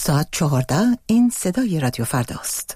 ساعت 14. این صدای رادیو فرداست.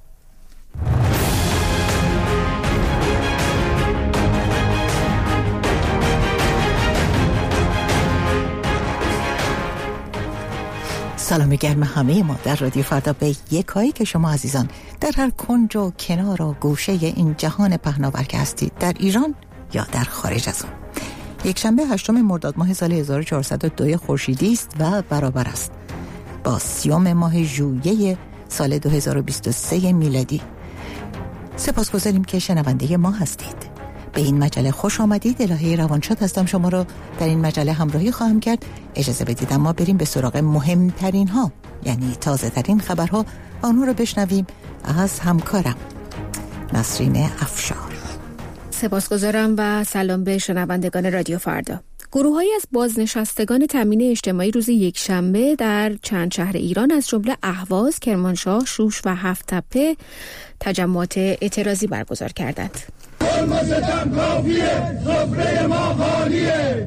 سلام گرم همه ما در رادیو فردا به یکایی که شما عزیزان در هر کنج و کنار و گوشه این جهان پهناور که هستید، در ایران یا در خارج از اون. یک شنبه 8 مرداد ماه سال 1402 خورشیدی است و برابر است با 30 ماه ژوئیه سال 2023 میلادی. سپاسگزاریم که شنونده ما هستید. به این مجله خوش آمدید. الهه روانشاد هستم، شما رو در این مجله همراهی خواهم کرد. اجازه بدید اما بریم به سراغ مهمترین ها، یعنی تازه ترین خبرها، آنها رو بشنویم از همکارم نسرین افشار. سپاسگزارم و سلام به شنوندگان رادیو فردا. گروه‌هایی از بازنشستگان تامین اجتماعی روز یکشنبه در چند شهر ایران از جمله اهواز، کرمانشاه، شوش و هفت‌تپه تجمعات اعتراضی برگزار کردند. حرمتم کافیه، صبره ما خالیه.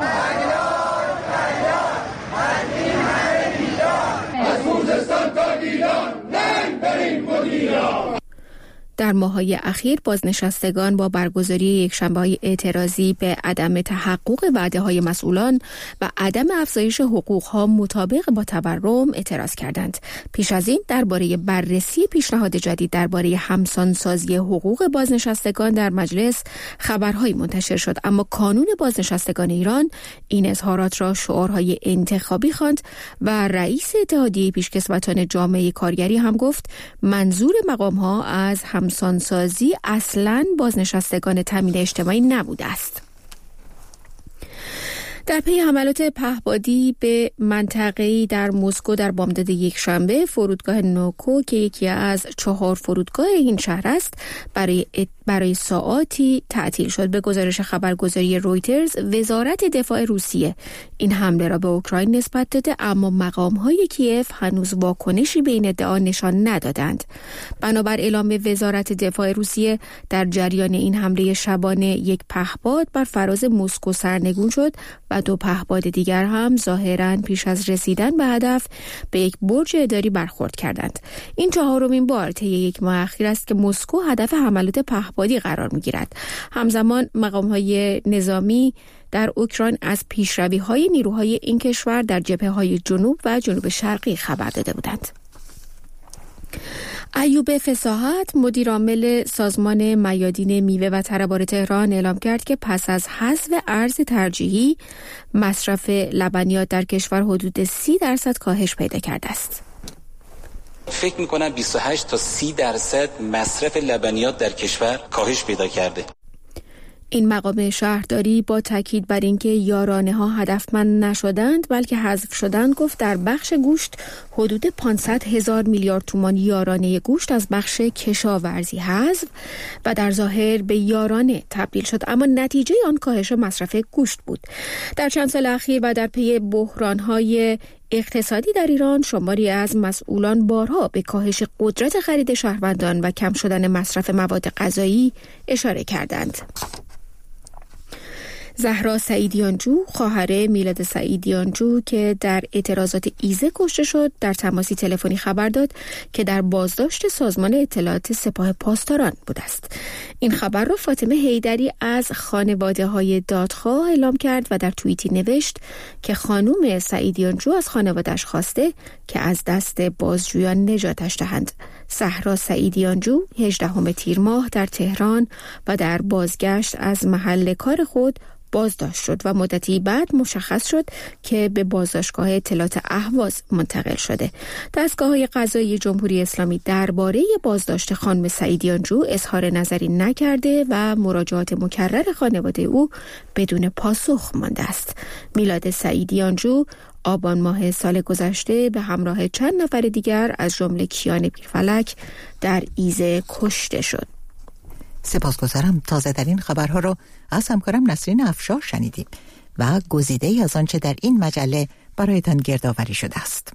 از خوزستان تا گیلان ننگ بریم مدیران. در ماه‌های اخیر بازنشستگان با برگزاری یکشنبه‌های اعتراضی به عدم تحقق وعده‌های مسئولان و عدم افزایش حقوق‌ها مطابق با تورم اعتراض کردند. پیش از این درباره بررسی پیشنهاد جدید درباره همسانسازی حقوق بازنشستگان در مجلس خبرهایی منتشر شد، اما کانون بازنشستگان ایران این اظهارات را شعارهای انتخابی خواند و رئیس اتحادیه پیشکسوتان جامعه کارگری هم گفت منظور مقام‌ها از همسانسازی اصلاً بازنشستگان تامین اجتماعی نبوده است. در پی حملات پهپادی به منطقه‌ای در مسکو در بامداد یکشنبه، فرودگاه نوکو که یکی از 4 فرودگاه این شهر است برای ساعاتی تعطیل شد. به گزارش خبرگزاری رویترز، وزارت دفاع روسیه این حمله را به اوکراین نسبت داده، اما مقام‌های کیف هنوز واکنشی به این ادعا نشان ندادند. بنابر اعلام وزارت دفاع روسیه، در جریان این حمله شبانه یک پهپاد بر فراز مسکو سرنگون شد و 2 پهپاد دیگر هم ظاهراً پیش از رسیدن به هدف به یک برج اداری برخورد کردند. این 4مین بار طی یک ماه اخیر است که مسکو هدف حملات پهپادی قرار می‌گیرد. همزمان مقام‌های نظامی در اوکراین از پیشروی‌های نیروهای این کشور در جبهه‌های جنوب و جنوب شرقی خبر داده بودند. ایوب فصاحت، مدیر عامل سازمان میادین میوه و تربار تهران، اعلام کرد که پس از حذف ارز ترجیحی، مصرف لبنیات در کشور حدود 30% کاهش پیدا کرده است. فکر می‌کنم 28 تا 30% مصرف لبنیات در کشور کاهش پیدا کرده. این مقام شهرداری با تاکید بر اینکه یارانه‌ها هدفمند نشدند بلکه حذف شدند، گفت در بخش گوشت حدود 500,000 میلیارد تومان یارانه گوشت از بخش کشاورزی حذف و در ظاهر به یارانه تبدیل شد، اما نتیجه آن کاهش مصرف گوشت بود. در چند سال اخیر و در پی بحران‌های اقتصادی در ایران، شماری از مسئولان بارها به کاهش قدرت خرید شهروندان و کم شدن مصرف مواد غذایی اشاره کردند. زهرا سعیدیانجو، خواهر میلاد سعیدیانجو که در اعتراضات ایزه کشته شد، در تماسی تلفنی خبر داد که در بازداشت سازمان اطلاعات سپاه پاسداران بوده است. این خبر را فاطمه حیدری از خانواده‌های دادخواه اعلام کرد و در توییتی نوشت که خانم سعیدیانجو از خانواده‌اش خواسته که از دست بازجویان نجاتش دهند. زهرا سعیدیانجو 18 تیر ماه در تهران و در بازگشت از محل کار خود بازداشت شد و مدتی بعد مشخص شد که به بازداشتگاه اطلاعات اهواز منتقل شده. دستگاه‌های قضایی جمهوری اسلامی درباره بازداشت خانم سعیدیانجو اظهار نظری نکرده و مراجعات مکرر خانواده او بدون پاسخ مانده است. میلاد سعیدیانجو آبان ماه سال گذشته به همراه چند نفر دیگر از جمله کیان پیرفلک در ایزه کشته شد. سپاسگزارم. تازه ترین خبرها رو از همکارم نسرین افشار شنیدیم و گزیده‌ای از آنچه در این مجله برایتان گردآوری شده است.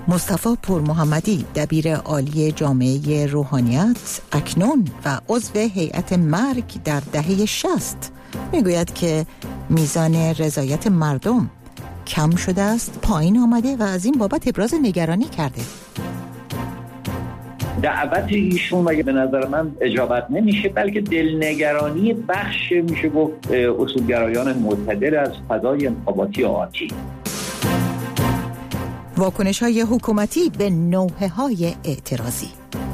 مصطفی پور محمدی دبیر عالی جامعه روحانیت اکنون و عضو هیئت مرگ در دهه 60 میگوید که میزان رضایت مردم کم شده است، پایین آمده و از این بابت ابراز نگرانی کرده. دعوت ایشون مگه به نظر من اجابت نمیشه، بلکه دلنگرانی بخش میشه گفت اصولگرایان معتدل از فضای انتخاباتی آتی. واکنش‌های حکومتی به نوحه‌های اعتراضی.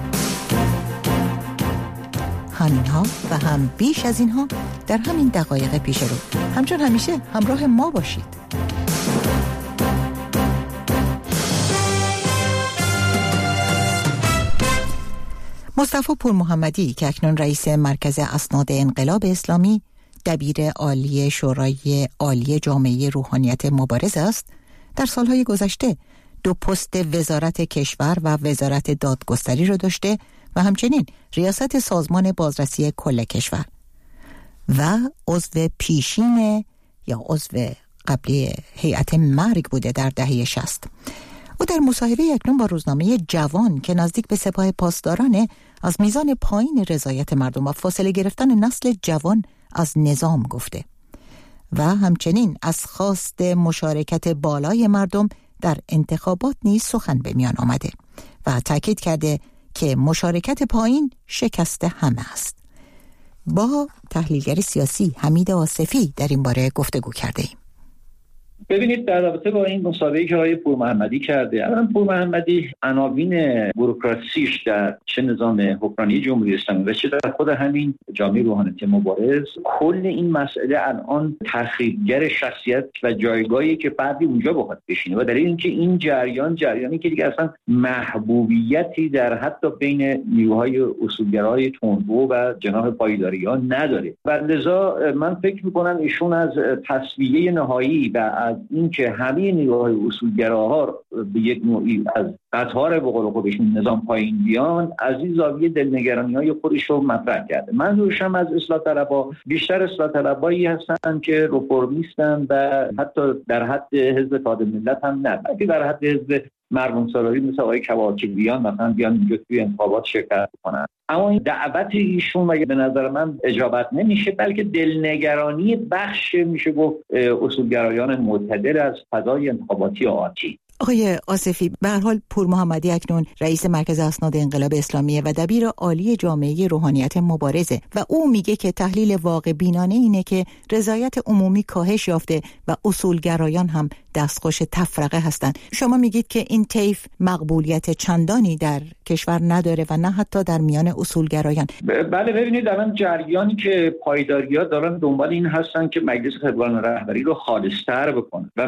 همینها و هم بیش از اینها در همین دقایق پیش رو. همچون همیشه همراه ما باشید. مصطفی پور محمدی که اکنون رئیس مرکز اسناد انقلاب اسلامی، دبیر عالی شورای عالی جامعه روحانیت مبارز است، در سالهای گذشته 2 پست وزارت کشور و وزارت دادگستری را داشته و همچنین ریاست سازمان بازرسی کل کشور و عضو پیشین یا عضو قبلی هیئت مرگ بوده در دهه 60. او در مصاحبه اکنون با روزنامه جوان که نزدیک به سپاه پاسداران از میزان پایین رضایت مردم و فاصله گرفتن نسل جوان از نظام گفته و همچنین از خواست مشارکت بالای مردم در انتخابات نیز سخن به میان آمده و تاکید کرده که مشارکت پایین شکست همه است. با تحلیلگر سیاسی حمید آصفی در این باره گفتگو کرده ایم. ببینید در رابطه با این مسابقه‌ای که آقای پور محمدی کرده، الان پور محمدی عناوین بوروکراسیش در چه نظام حکمرانی جمهوری اسلامی و چه در خود همین جامعه روحانیت مبارز، کل این مسئله الان تخریبگر شخصیت و جایگاهی که فردی اونجا بخواد بشینه و در اینکه این جریانی که دیگه اصلا محبوبیتی در حتی بین نیروهای اصولگرای تندرو و جناح پایداریان نداره و لذا من فکر می‌کنم ایشون از تصفیه نهایی و از اینکه همه نیروهای اصولگراها به یک نوعی از قطار به قول خودشون نظام پایین بیان، از این زاویه دلنگرانی‌های خودش رو مطرح کرده. من روشم از اصلاح طلبها بیشتر اصلاح طلبایی هستن که رفرمیستن و حتی در حد حزب اتحاد ملت هم نه، بلکه در حد حزب مردم سالاری مثل آقای کواکبیان مثلا بیان اینجا توی انتخابات شرکت کنن. اما این دعوت ایشون مگه به نظر من اجابت نمیشه، بلکه دلنگرانی بخش میشه گفت اصولگرایان معتدل از فضای انتخاباتی آتی. آقای آصفی، به هر حال پور محمدی اکنون رئیس مرکز اسناد انقلاب اسلامی و دبیر عالی جامعه روحانیت مبارزه و او میگه که تحلیل واقع بینانه اینه که رضایت عمومی کاهش یافته و اصولگرایان هم دستخوش تفرقه هستند. شما میگید که این طیف مقبولیت چندانی در کشور نداره و نه حتی در میان اصولگرایان. بله، ببینید الان جریانی که پایداری‌ها دارن دنبال این هستن که مجلس خبرگان رهبری رو خالص‌تر بکنه و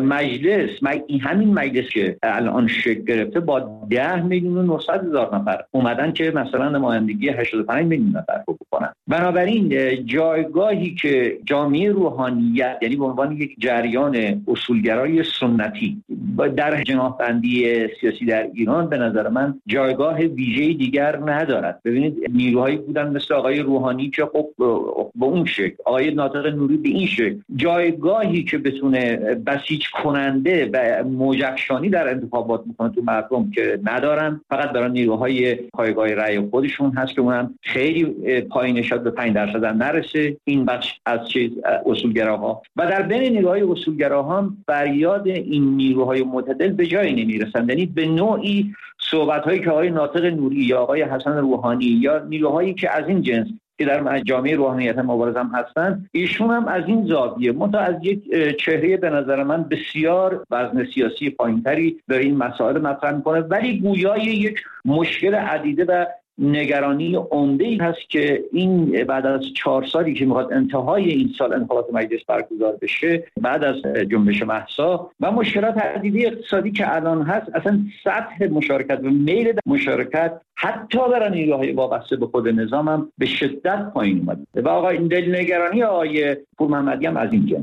همین مجلس که الان شکل گرفته با 10,900,000 نفر اومدن که مثلا نمایندگی 85 میلیون نفر رو بکنن. بنابراین جایگاهی که جامعه روحانیت یعنی به عنوان یک جریان اصولگرای سنتی در جناح‌بندی سیاسی در ایران به نظر من جایگاه ویژه‌ای دیگر ندارد. ببینید نیروهایی بودن مثل آقای روحانی که خب به اون شکل، آقای ناطق نوری به این شکل، جایگاهی که بتونه بسیج کننده و موجبشانی در انتخابات میکنه تو مردم که ندارن، فقط برای نیروهای پایگاه رأی خودشون هست که اونم خیلی پایین شد، به 5% هم نرسه این بخش از اصولگراها و در بین نیروهای اصولگراها هم فریاد این نیروهای معتدل به جایی نمیرسن. یعنی به نوعی صحبت‌هایی که آقای ناطق نوری یا آقای حسن روحانی یا نیروهایی که از این جنس که در جامعه روحانیت مبارز هم هستن، ایشون هم از این زاویه منتها از یک چهره به نظر من بسیار وزن سیاسی پایینتری در این مسائل مطرح میکنه، ولی گویای یک مشکل عدیده و نگرانی عمده‌ای هست که این بعد از 4 سالی که میخواد انتهای این سال انتخابات مجلس برگزار بشه، بعد از جنبش مهسا و مشکلات عدیده اقتصادی که الان هست، اصلا سطح مشارکت و میل مشارکت حتی برای نیروهای وابسته به خود نظام هم به شدت پایین اومده و آقا این دلنگرانی آقای پور محمدی هم از این جنسه.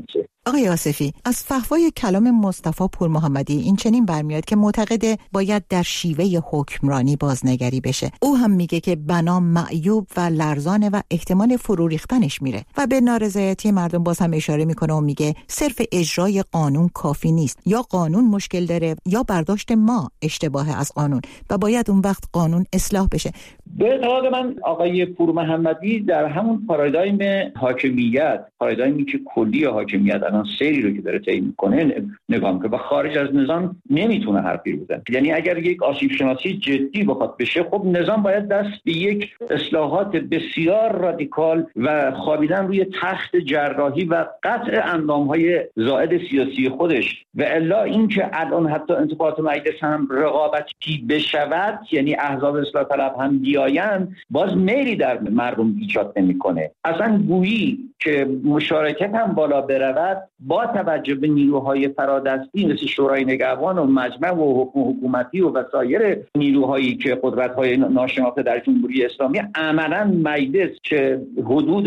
آقای آصفی، از فحوای کلام مصطفی پورمحمدی این چنین برمیاد که معتقده باید در شیوه حکمرانی بازنگری بشه. او هم میگه که بنا معیوب و لرزانه و احتمال فرو ریختنش میره و به نارضایتی مردم باز هم اشاره میکنه و میگه صرف اجرای قانون کافی نیست، یا قانون مشکل داره یا برداشت ما اشتباه از قانون و باید اون وقت قانون اصلاح بشه. به اعتقاد من آقای پورمحمدی در همون پارادایم حاکمیت، پارادایمی که کلی حاکمیت الان سری رو که داره طی میکنه نگاه میکنه و خارج از نظام نمیتونه حرفی بزنه. یعنی اگر یک آسیب شناسی جدی بخواد بشه، خب نظام باید دست به یک اصلاحات بسیار رادیکال و خوابیدن روی تخت جراحی و قطع اندامهای زائد سیاسی خودش و الا اینکه الان حتی انتخابات مجلس هم رقابتی بشود، یعنی احزاب اصلاح طلب هم بیاین، باز میلی در مردم ایجاد نمیکنه. اصلا گویی که مشارکت هم بالا برود با توجه به نیروهای فرادستی مثل شورای نگهبان و مجمع و حکومتی و وسایر نیروهایی که قدرت‌های ناشناخته در جمهوری اسلامی، عملاً مجلس که حدود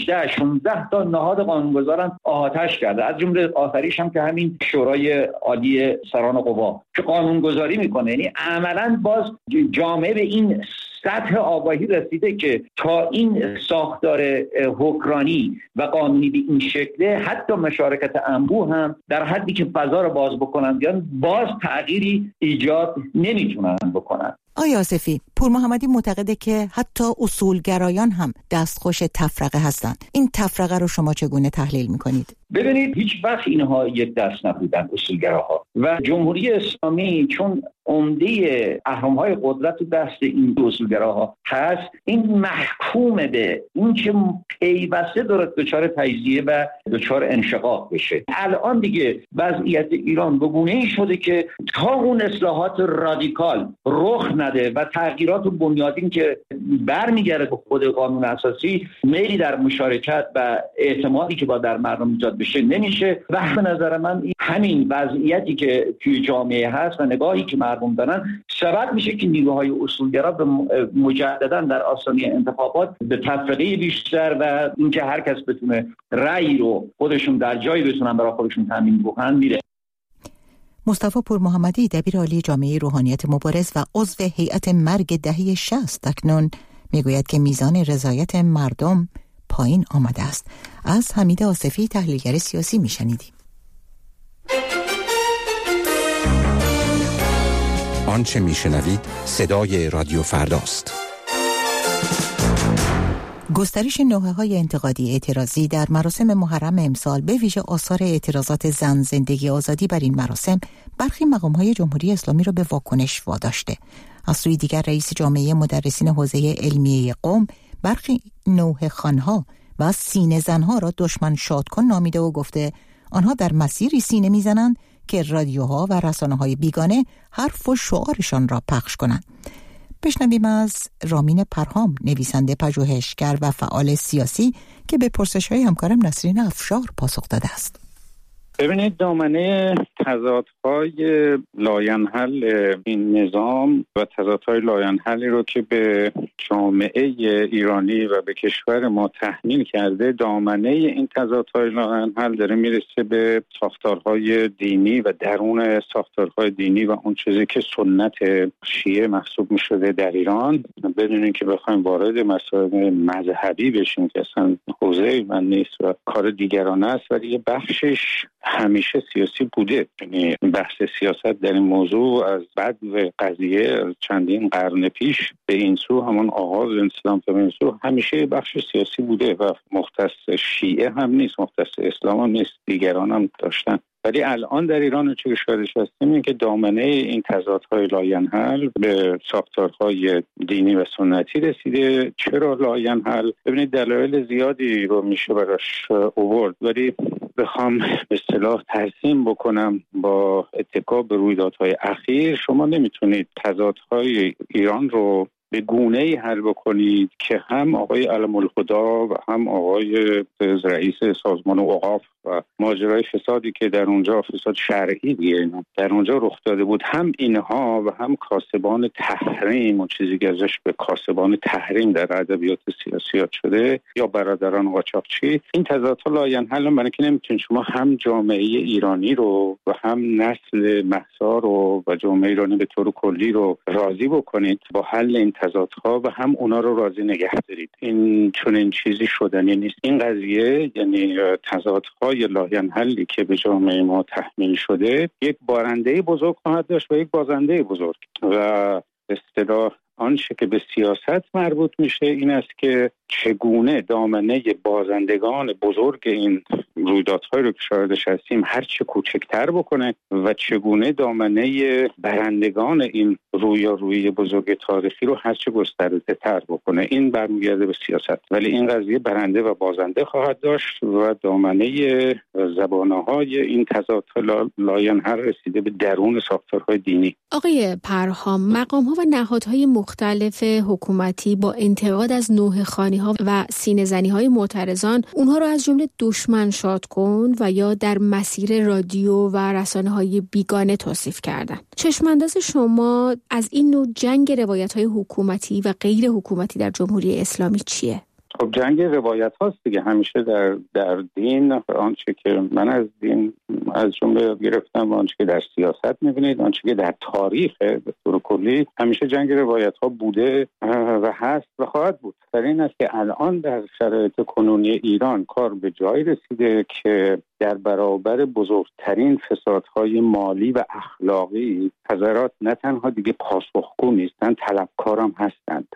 18-16 تا نهاد قانونگذاران آتش کرده، از جمله آخریش هم که همین شورای عالی سران قوا که قانونگذاری میکنه. یعنی عملاً باز جامعه به این سطح آگاهی رسیده که تا این ساختار حکمرانی و قانونی به این شکله، حتی مشارکت انبوه هم در حدی که فضا رو باز بکنن یا باز تغییری ایجاد نمیتونن بکنن. آقای آصفی، پورمحمدی معتقده که حتی اصولگرایان هم دستخوش تفرقه هستند. این تفرقه رو شما چگونه تحلیل میکنید؟ ببینید، هیچ وقت اینها یک دست نبودن اصولگراها و جمهوری اسلامی چون عمده اهرم‌های قدرت و دست این اصولگراها هست، این محکوم به این که پیوسته دچار تجزیه و دچار انشقاق بشه. الان دیگه وضعیت ایران به گونه‌ای شده که تا اون اصلاحات رادیکال رخ نده و تغییرات بنیادین که برمیگرده به خود قانون اساسی، میلی در مشارکت و اعتمادی که با در مردم ایجاد بشه نمیشه. و به نظر من همین وضعیتی که توی جامعه هست و نگاهی که مردم دارن سبب میشه که نیروهای اصولگرا به مجددا در آستانه انتخابات به تفرقه بیشتر و اینکه هر کس بتونه رأی رو خودشون در جایی بتونن برای خودشون تامین بکنن میره. مصطفی پورمحمدی، دبیرعالی جامعه روحانیت مبارز و عضو هیئت مرگ دهه 60 اکنون میگوید که میزان رضایت مردم پایین آمده است. از حمید آصفی، تحلیلگر سیاسی، میشنیدیم. آنچه میشنوید صدای رادیو فرداست. گسترش نوحه‌های انتقادی اعتراضی در مراسم محرم امسال، به ویژه آثار اعتراضات زن، زندگی، آزادی بر این مراسم، برخی مقام‌های جمهوری اسلامی را به واکنش واداشته. از سوی دیگر رئیس جامعه مدرسین حوزه علمیه قم برخی نوحه‌خوان‌ها و سینه زنها را دشمن شادکن نامیده و گفته آنها در مسیری سینه میزنند که رادیوها و رسانه‌های بیگانه حرف و شعارشان را پخش کنند. بشنویم از رامین پرهام، نویسنده، پژوهشگر و فعال سیاسی که به پرسش‌های همکارم نسرین افشار پاسخ داده است. ببینید، دامنه تضادهای لاینحل این نظام و تضادهای لاینحلی رو که به جامعه ایرانی و به کشور ما تحمیل کرده، دامنه این تضادهای لاینحل داره میرسه به ساختارهای دینی و درون ساختارهای دینی و اون چیزی که سنت شیعه محسوب میشده در ایران. بدون اینکه بخوایم وارد مسائل مذهبی بشیم که اصلا حوزه من نیست و کار دیگران است، ولی یه بخشش همیشه سیاسی بوده. یعنی بحث سیاست در این موضوع از بعد و قضیه چندین قرن پیش به این سو، همون آغاز اسلام تا به این سو، همیشه بخش سیاسی بوده و مختص شیعه هم نیست، مختص اسلام هم نیست، دیگران هم داشتن. ولی الان در ایران چه شاهدش هستیم این که دامنه این تضادهای لاینحل به ساختارهای دینی و سنتی رسیده. چرا لاینحل؟ ببینید، دلایل زیادی رو میشه براش آورد، ولی بخوام به اصطلاح ترسیم بکنم با اتکا به رویدادهای اخیر، شما نمیتونید تضادهای ایران رو به گونه‌ای حل بکنید که هم آقای علم الهدا و هم آقای رئیس سازمان اوقاف و ماجرای فسادی که در اونجا فساد شرعی دیگه در اونجا رخ داده بود، هم اینها و هم کاسبان تحریم و چیزی که ازش به کاسبان تحریم در ادبیات سیاسی شده یا برادران قاچاقچی، این تضادها لاینحل. برای که نمیتونید شما هم جامعه ایرانی رو و هم نسل مهسا رو و جامعه ایرانی به طور کلی رو راضی بکنید با حل این تضادها و هم اونا رو راضی نگه دارید. این چون این چیزی شدنی نیست. این قضیه یعنی تضادهای لاینحلی که به جامعه ما تحمیل شده یک بارنده بزرگ خواهد داشت و یک بازنده بزرگ. و اصطلاح آنچه که به سیاست مربوط میشه این است که چگونه دامنه بازندگان بزرگ این رویدادهای رو که شاهدش هستیم هرچه کوچکتر بکنه و چگونه دامنه برندگان این رویارویی بزرگ تاریخی رو هرچه گسترده تر بکنه. این برمیگرده به سیاست، ولی این قضیه برنده و بازنده خواهد داشت و دامنه زبانه‌های این تضادها لاینحل رسیده به درون ساختارهای دینی. آقای پرهام، مقام‌ها و نهادهای مختلف حکومتی با انتقاد از نوحه‌خوانی‌ها و سینه‌زنی‌های معترضان اونها رو از جمله دشمن شاد کن و یا در مسیر رادیو و رسانه‌های بیگانه توصیف کردن. چشمانداز شما از این نوع جنگ روایت‌های حکومتی و غیر حکومتی در جمهوری اسلامی چیه؟ خب جنگ روایت هاست دیگه. همیشه در دین آنچه که من از دین از جمله گرفتم و آنچه که در سیاست میبینید، آنچه که در تاریخ به طور کلی همیشه جنگ روایت ها بوده و هست و خواهد بود. در این است که الان در شرایط کنونی ایران کار به جای رسیده که در برابر بزرگترین فسادهای مالی و اخلاقی حضرات نه تنها دیگه پاسخگو نیستند، طلبکارم هستند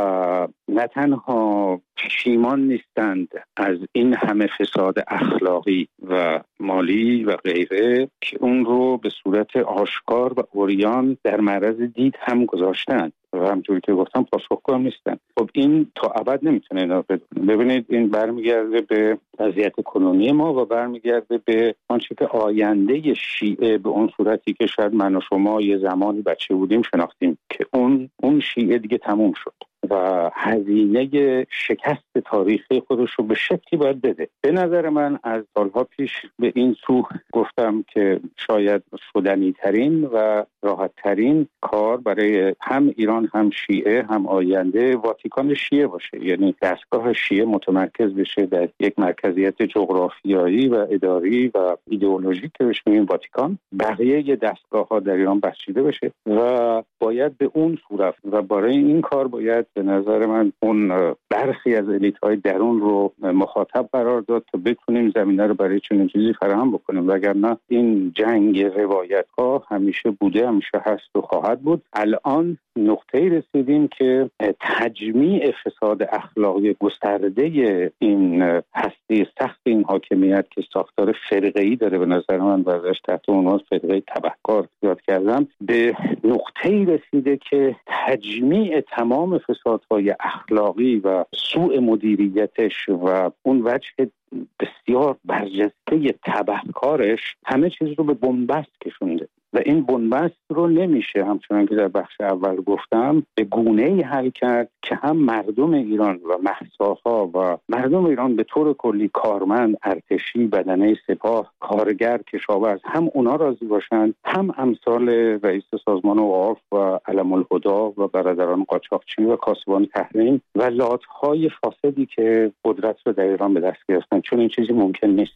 و نه تنها پشیمان نیستند از این همه فساد اخلاقی و مالی و غیره که اون رو به صورت آشکار و عریان در معرض دید هم گذاشتند و همونجوری که گفتم پاسخگو هم نیستن. خب این تا ابد نمیتونه اینا ببینید. این برمیگرده به وضعیت کنونی ما و برمیگرده به آنچه که آینده شیعه به اون صورتی که شاید من و شما یه زمانی بچه بودیم شناختیم که اون شیعه دیگه تموم شد و هزینه شکست تاریخی خودش رو به شکلی باید بده. به نظر من از سالها پیش به این سو گفتم که شاید شدنی ترین و راحت ترین کار برای هم ایران هم شیعه هم آینده واتیکان شیعه باشه، یعنی دستگاه شیعه متمرکز بشه در یک مرکزیت جغرافیایی و اداری و ایدئولوژیک که بهش میگیم واتیکان. بقیه دستگاه ها در ایران بسیده بشه و باید به اون صورت و برای این کار باید به نظر من اون برخی از الیت‌های درون رو مخاطب قرار داد تا بتونیم زمینه رو برای چنین چیزی فراهم بکنیم، وگرنه این جنگ روایت‌ها همیشه بوده، همیشه هست و خواهد بود. الان نقطه‌ای رسیدیم که تجمیع فساد اخلاقی گسترده این هسته سخت این حاکمیت که ساختار فرقه‌ای داره، به نظر من ورزش تحت عنوان فرقه تبهکار یاد کردم، به نقطه‌ای رسیده که تجمیع تمام فسادهای اخلاقی و سوء مدیریتش و اون وجه بسیار برجسته تبهکارش همه چیز رو به بنبست کشونده و این بنبست رو نمیشه همچنان که در بخش اول گفتم به گونه‌ای حل کرد که هم مردم ایران و مهساها و مردم ایران به طور کلی کارمند، ارتشی، بدنه سپاه، کارگر، کشاورز هم اونا راضی باشند، هم امثال رئیس سازمان اوقاف و علم الهدا و برادران قاچاقچی و کاسبان تحریم و لات‌های فاسدی که قدرت رو در ایران به دست گرفتن، چون این چیزی ممکن نیست.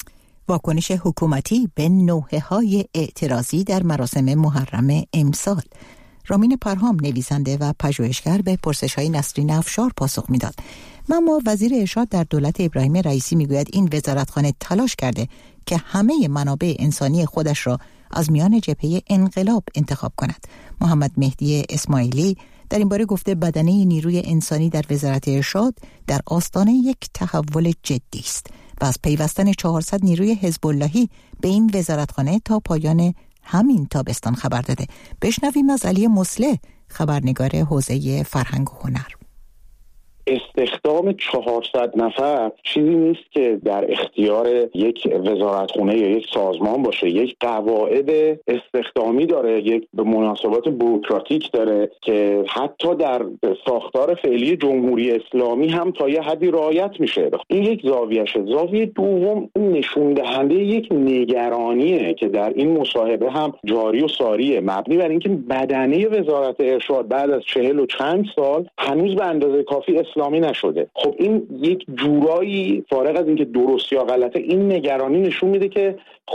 واکنش حکومتی به نوحه‌های اعتراضی در مراسم محرم امسال. رامین پرهام نویسنده و پژوهشگر به پرسش‌های نسرین افشار پاسخ میداد. اما وزیر ارشاد در دولت ابراهیم رئیسی میگوید این وزارتخانه تلاش کرده که همه منابع انسانی خودش را از میان جبهه انقلاب انتخاب کند. محمد مهدی اسماعیلی در این باره گفته بدنه نیروی انسانی در وزارت ارشاد در آستانه یک تحول جدی است و از پیوستن 400 نیروی حزب اللهی به این وزارتخانه تا پایان همین تابستان خبر داده. بشنویم از علی مصلح، خبرنگار حوزه فرهنگ و هنر. استخدام 400 نفر چیزی نیست که در اختیار یک وزارتخونه یا یک سازمان باشه. یک قواعد استخدامی داره، یک به مناسبات بوروکراتیک داره که حتی در ساختار فعلی جمهوری اسلامی هم تا یه حدی رعایت میشه. این یک زاویه‌شه. زاویه دوم نشون دهنده یک نگرانیه که در این مصاحبه هم جاری و ساریه، مبنی بر اینکه بدنه وزارت ارشاد بعد از 40 و چند سال هنوز به اندازه کافی اسلامی نشده. خب این یک جورایی فارغ از اینکه درست یا غلطه، این نگرانی نشون میده که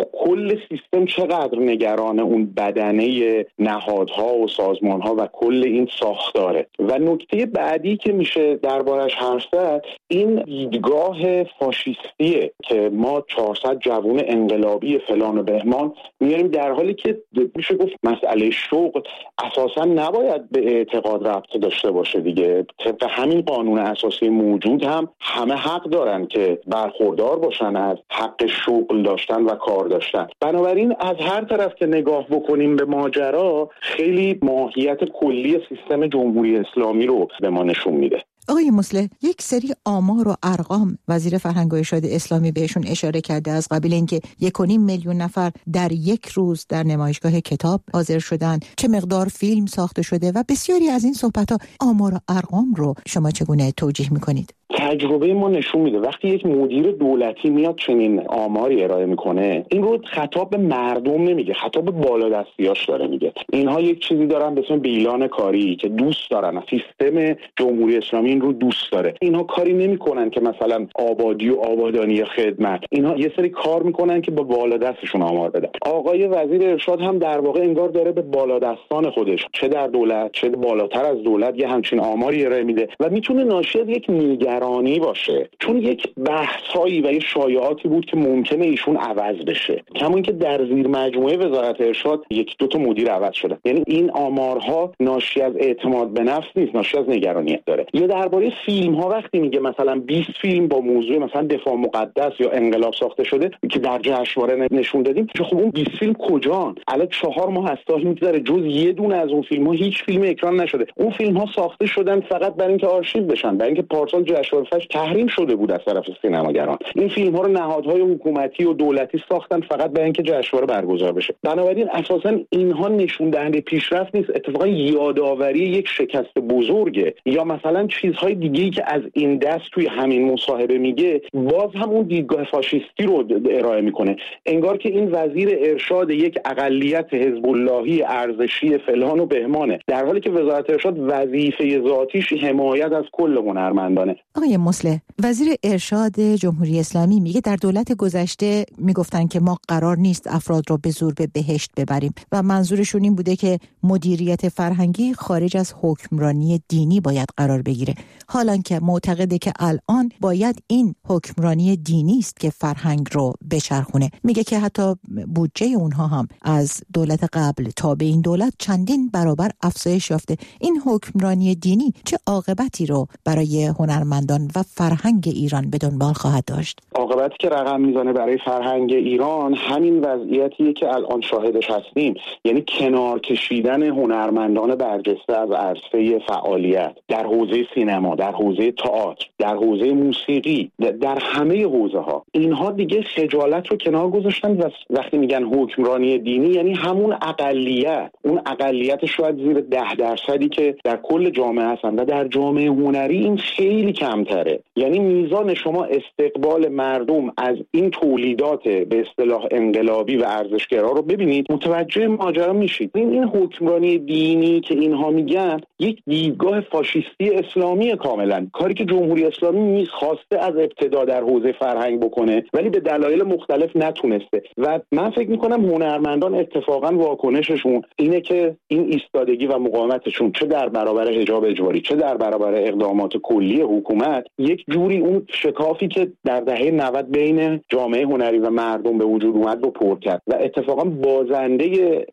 کل سیستم چقدر نگران اون بدنه نهادها و سازمانها و کل این ساختاره. و نکته بعدی که میشه دربارش حرف زد این دیدگاه فاشیستیه که ما 400 جوان انقلابی فلان و بهمان میاریم، در حالی که میشه گفت مسئله شغل اساسا نباید به اعتقاد ربط داشته باشه دیگه. طبق همین قانون اساسی موجود هم همه حق دارن که برخوردار باشن از حق شغل داشتن و کار داشتن. بنابراین از هر طرف که نگاه بکنیم به ماجرا خیلی ماهیت کلی سیستم جمهوری اسلامی رو به ما نشون میده. آقای مصلح، یک سری آمار و ارقام وزیر فرهنگ و ارشاد اسلامی بهشون اشاره کرده از قبیل اینکه 1.5 میلیون نفر در یک روز در نمایشگاه کتاب حاضر شدن، چه مقدار فیلم ساخته شده و بسیاری از این صحبت‌ها. آمار و ارقام رو شما چگونه توجیه می‌کنید؟ تجربه ما نشون میده وقتی یک مدیر دولتی میاد چنین آماری ارائه میکنه، این رو خطاب به مردم نمیگه، خطاب به بالادستیاش داره میگه. اینها یک چیزی دارن به اسم بیلان کاری که دوست دارن، سیستم جمهوری اسلامی این رو دوست داره. اینها کاری نمیکنن که مثلا آبادی و آبادانی خدمت، اینها یه سری کار میکنن که با بالادستشون آمار بدن. آقای وزیر ارشاد هم در واقع انگار داره به بالادستان خودش، چه در دولت چه بالاتر از دولت، یه همچین آماری ارائه میده و میتونه ناشی از یک نگرانی باشه، چون یک بحثایی و یه شایعاتی بود که ممکنه ایشون عوض بشه، کما اینکه در زیر مجموعه وزارت ارشاد 1-2 مدیر عوض شده. یعنی این آمارها ناشی از اعتماد به نفس نیست، ناشی از نگرانی داره. یا درباره فیلم ها وقتی میگه مثلا 20 فیلم با موضوع مثلا دفاع مقدس یا انقلاب ساخته شده که در جشنواره نشون دادیم، خب اون 20 فیلم کجان؟ الان 4 ماه از سال میگذره جز یه دونه از اون فیلم ها هیچ فیلم اکران نشده. اون فیلم ها ساخته شدن فقط برای اینکه آرشیو بشن، برای اینکه پارسال جشنواره تحریم شده بود از طرف سینماگران. این فیلم ها رو نهادهای حکومتی و دولتی ساختن فقط برای اینکه جشنواره برگزار بشه. بنابراین اساسا اینها نشون دهنده پیشرفت نیست، اتفاقا یادآوری یک شکست بزرگه. یا مثلا چیزهای دیگه‌ای که از این دست توی همین مصاحبه میگه باز هم اون دیدگاه فاشیستی رو ارائه میکنه، انگار که این وزیر ارشاد یک اقلیت حزب اللهی ارزشی فلان و بهمانه، در حالی که وزارت ارشاد وظیفه ذاتیش حمایت از کل هنرمندانه. آقای مصلح، وزیر ارشاد جمهوری اسلامی میگه در دولت گذشته میگفتن که ما قرار نیست افراد رو به زور به بهشت ببریم و منظورشون این بوده که مدیریت فرهنگی خارج از حکمرانی دینی باید قرار بگیره، حالان که معتقده که الان باید این حکمرانی دینی است که فرهنگ رو بچرخونه. میگه که حتی بودجه اونها هم از دولت قبل تا به این دولت چندین برابر افزایش یافته. این حکمرانی دینی چه عاقبتی رو برای هنرمندان و فرهنگ ایران به دنبال خواهد داشت؟ عاقبتی که رقم میزنه برای فرهنگ ایران همین وضعیتیه که الان شاهدش هستیم، یعنی کنار کشیدن هنرمندان برجسته از عرصه فعالیت در حوزه سینما، در حوزه تئاتر، در حوزه موسیقی، در همه حوزه ها. اینها دیگه خجالت رو کنار گذاشتن و وقتی میگن حکمرانی دینی یعنی همون اقلیت، اون اقلیت شاید زیر 10% که در کل جامعه هستن و در جامعه هنری این خیلی کمتره. یعنی میزان شما استقبال مردم از این تولیدات به اصطلاح انقلابی و ارزشگرا رو ببینید، متوجه ماجرا میشید. این حکمرانی دینی که اینها میگن یک دیدگاه فاشیستی اسلامی کاملا، کاری که جمهوری اسلامی میخواسته از ابتدا در حوزه فرهنگ بکنه ولی به دلایل مختلف نتونسته. و من فکر میکنم هنرمندان اتفاقا واکنششون اینه که این ایستادگی و مقاومتشون چه در برابر حجاب اجباری چه در برابر اقدامات کلی حکومت یک جوری اون شکافی که در دهه 90 بین جامعه هنری و مردم به وجود اومد رو پر کرد و اتفاقا بازنده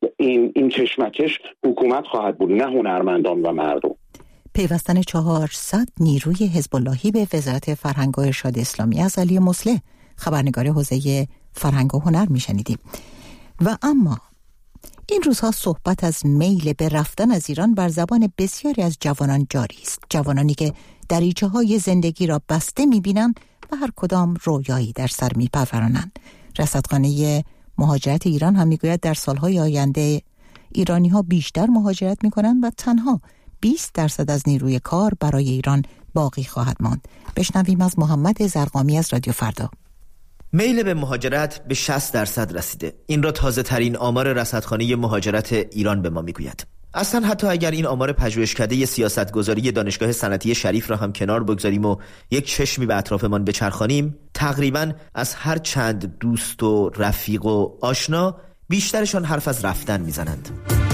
این کشمکش حکومت خواهد بود، نه هنرمندان و مردم. پیوستن 400 نیروی حزب اللهی به وزارت فرهنگ و ارشاد اسلامی از علی مصلح، خبرنگار حوزه فرهنگ و هنر میشنیدیم. و اما این روزها صحبت از میل به رفتن از ایران بر زبان بسیاری از جوانان جاری است. جوانانی که دریچه‌های زندگی را بسته می‌بینند و هر کدام رویایی در سر می‌پرورانند. رصدخانه مهاجرت ایران هم می‌گوید در سال‌های آینده ایرانی‌ها بیشتر مهاجرت می‌کنند و تنها 20% از نیروی کار برای ایران باقی خواهد ماند. بشنویم از محمد زرقامی از رادیو فردا. میل به مهاجرت به 60% رسیده. این را تازه ترین آمار رصدخانه مهاجرت ایران به ما میگوید. اصلا حتی اگر این آمار پژوهشکده سیاستگذاری دانشگاه صنعتی شریف را هم کنار بگذاریم و یک چشمی به اطرافمان بچرخانیم، تقریبا از هر چند دوست و رفیق و آشنا بیشترشان حرف از رفتن میزنند.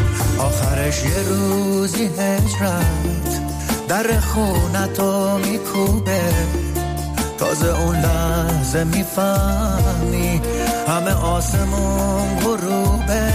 آخرش یه روزی هجرت در خونتو میکوبه، تازه اون لحظه میفهمی همه آسمون غروبه.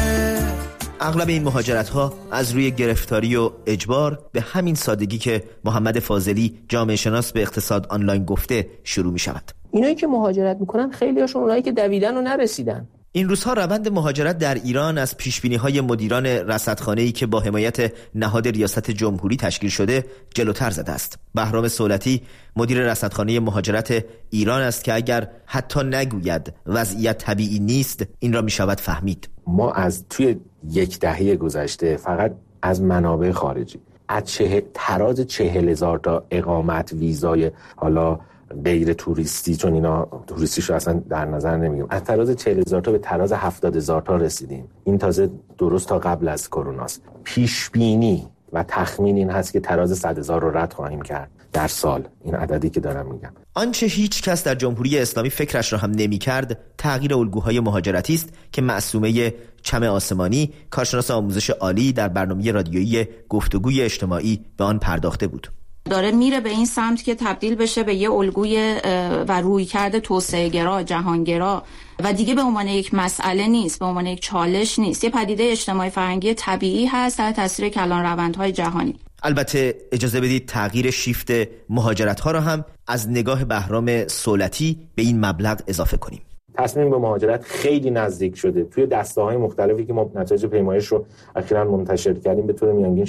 اغلب این مهاجرت ها از روی گرفتاری و اجبار به همین سادگی که محمد فاضلی جامعه شناس به اقتصاد آنلاین گفته شروع می شود. اینایی که مهاجرت میکنن خیلی هاشون اونایی که دویدن و نرسیدن. این روزها روند مهاجرت در ایران از پیشبینی‌های مدیران رصدخانه‌ای که با حمایت نهاد ریاست جمهوری تشکیل شده جلوتر زده است. بهرام صولتی مدیر رصدخانه مهاجرت ایران است که اگر حتی نگوید وضعیت طبیعی نیست، این را می‌شود فهمید. ما از توی یک دهه گذشته فقط از منابع خارجی از تراز 40,000 تا اقامت ویزای حالا غیر توریستی، چون اینا توریستیشو اصلا در نظر نمیگیم، از تراز 40,000 تا به تراز 70,000 تا رسیدیم. این تازه درست تا قبل از کروناست. پیش بینی و تخمین این هست که تراز 100,000 رو رد خواهیم کرد در سال. این عددی که دارم میگم. آنچه هیچ کس در جمهوری اسلامی فکرش را هم نمی‌کرد تغییر الگوهای مهاجرتی است که معصومه چم آسمانی، کارشناس آموزش عالی، در برنامه رادیویی گفتگوی اجتماعی به آن پرداخته بود. داره میره به این سمت که تبدیل بشه به یه الگوی و رویکرد توسعه‌گرا، جهانگرا و دیگه به عنوان یک مسئله نیست، به عنوان یک چالش نیست. یه پدیده اجتماعی فرهنگی طبیعی هست در تاثیر کلان روندهای جهانی. البته اجازه بدید تغییر شیفت مهاجرت ها را هم از نگاه بهرام صولتی به این مبلغ اضافه کنیم. تصمیم به مهاجرت خیلی نزدیک شده. توی دسته‌های مختلفی که ما نتایج پیمایش رو اخیراً منتشر کردیم به طور میانگین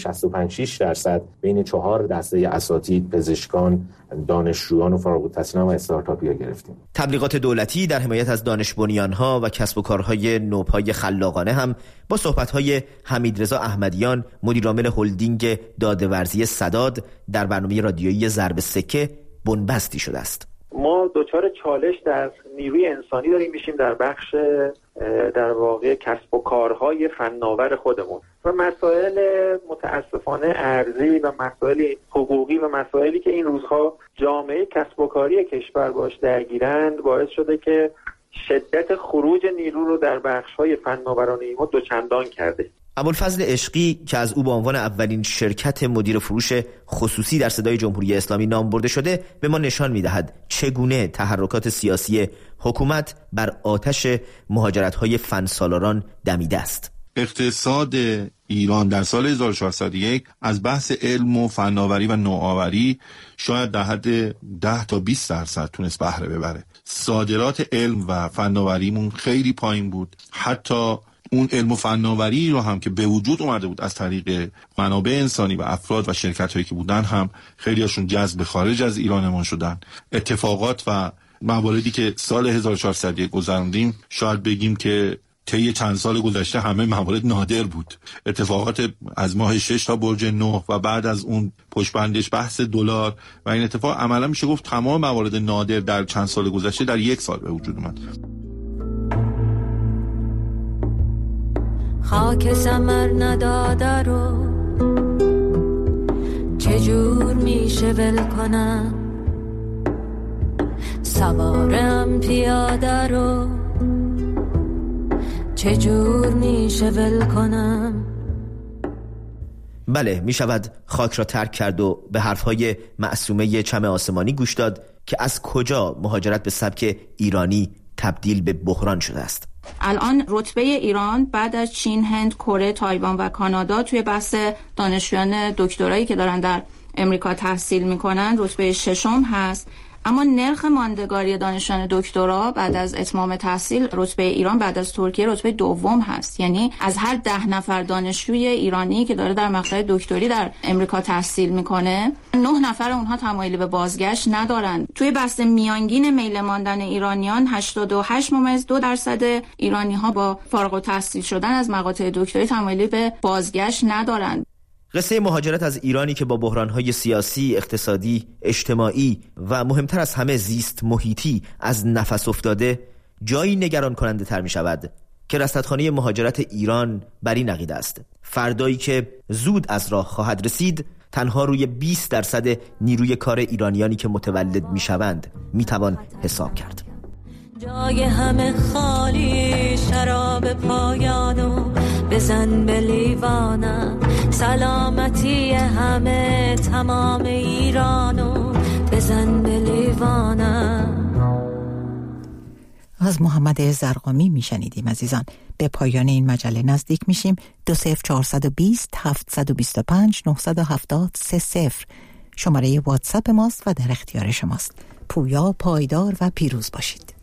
65-6% بین 4 دسته اساتید، پزشکان، دانشجویان و فارغ التحصیلان و استارتاپیا گرفتیم. تبلیغات دولتی در حمایت از دانش بنیان‌ها و کسب و کارهای نوپای خلاقانه هم با صحبت‌های حمیدرضا احمدیان، مدیرعامل هلدینگ داده‌ورزی سداد، در برنامه رادیویی ضرب سکه بنبستی شده است. ما دچار چالش در نیروی انسانی داریم میشیم در بخش در واقع کسب و کارهای فناور خودمون و مسائل متاسفانه ارزی و مسائل حقوقی و مسائلی که این روزها جامعه کسب و کاری کشور باش درگیرند باعث شده که شدت خروج نیرو رو در بخش‌های فناورانه ما دوچندان کرده. ابوالفضل عشقی که از او به عنوان اولین شرکت مدیر فروش خصوصی در صدای جمهوری اسلامی نام برده شده به ما نشان می‌دهد چگونه تحرکات سیاسی حکومت بر آتش مهاجرت‌های فنسالاران دمیده است. اقتصاد ایران در سال 1401 از بحث علم و فناوری و نوآوری شاید در حد 10 تا 20% تونست بهره ببره. صادرات علم و فناوریمون خیلی پایین بود. حتی اون علم و فناوری رو هم که به وجود اومده بود از طریق منابع انسانی و افراد و شرکت‌هایی که بودن هم خیلی هاشون جذب خارج از ایرانمون شدن. اتفاقات و مواردی که سال 1401 گذروندیم شاید بگیم که طی چند سال گذشته همه موارد نادر بود. اتفاقات از ماه 6 تا برج 9 و بعد از اون پشتبندش بحث دلار و این اتفاق عملا میشه گفت تمام موارد نادر در چند سال گذشته در یک سال به وجود اومد. خاک ثمر نداده رو چجور میشه ول کنم، سوارم پیاده رو چجور میشه ول کنم. بله، میشود خاک را ترک کرد و به حرفهای معصومه چم آسمانی گوش داد که از کجا مهاجرت به سبک ایرانی تبدیل به بحران شده است. الان رتبه ایران بعد از چین، هند، کره، تایوان و کانادا توی بحث دانشجویان دکترایی که دارن در امریکا تحصیل میکنن رتبه 6 هست اما نرخ ماندگاری دانشجویان دکترا بعد از اتمام تحصیل رتبه ایران بعد از ترکیه رتبه دوم هست. یعنی از هر 10 نفر دانشجوی ایرانی که داره در مقطع دکتری در امریکا تحصیل میکنه 9 نفر اونها تمایلی به بازگشت ندارن. توی بحث میانگین میل ماندن ایرانیان 88.2% ایرانی‌ها با فارغ التحصیل شدن از مقاطع دکتری تمایلی به بازگشت ندارند. قصه مهاجرت از ایرانی که با بحران‌های سیاسی، اقتصادی، اجتماعی و مهمتر از همه زیست محیطی از نفس افتاده جایی نگران کننده تر می شود که رصدخانه مهاجرت ایران بر این عقیده است: فردایی که زود از راه خواهد رسید تنها روی 20% نیروی کار ایرانیانی که متولد می شوند می توان حساب کرد. جای همه خالی، شراب پایانو بزن به لیوانم، سلامتی همه تمام ایرانو بزن به لیوانم. از محمد زرقامی میشنیدیم. عزیزان، به پایان این مجله نزدیک میشیم. 20420 725 970 30 شماره واتساپ ماست و در اختیار شماست. پویا، پایدار و پیروز باشید.